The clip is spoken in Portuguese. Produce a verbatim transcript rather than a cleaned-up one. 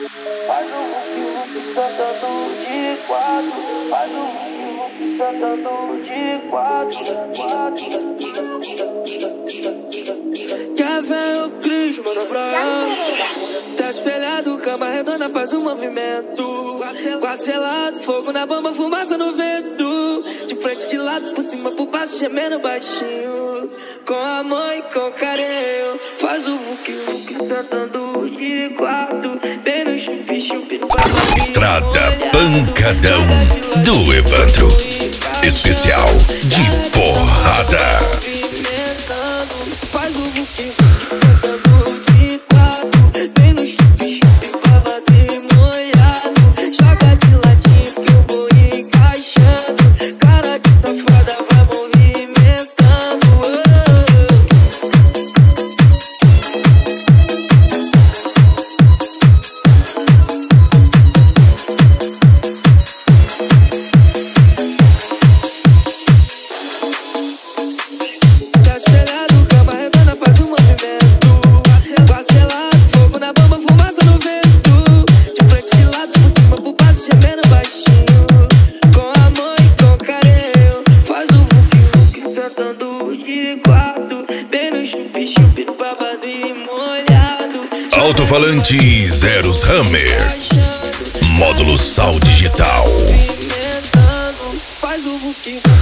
Faz o Hulk, Hulk sentando de quatro. Faz o Hulk, Hulk sentando de quatro. Quer ver o Cris, manda pra ela. Tá espelhado, cama redonda, faz um movimento. Quatro gelado, fogo na bomba, fumaça no vento. De frente, de lado, por cima, por baixo, gemendo baixinho. Com amor e com carinho. Faz o Hulk, Hulk sentando de quatro. Bem no chupi, chupi no quatro. Estrada Pancadão do Evandro. Especial de porrada. Faz o Hulk, Hulk sentando de quatro. Bem no chupi, chupi, babado e molhado. Joga de ladinho que eu vou encaixando. Cara de safada vai movimentando. Tá espelhado, cama redonda, faz um movimento. Quatro gelado, fogo na bomba, fumaça no vento. De frente, de lado, por cima, por baixo, gemendo baixinho. Com amor e com carinho. Faz o Hulk, Hulk sentando de quatro. Bem no chupi, chupi, no babado e molhado. Alto-falante Zeros Hammer. Módulo Sal Digital. Movimentando. Faz o Hulk, Hulk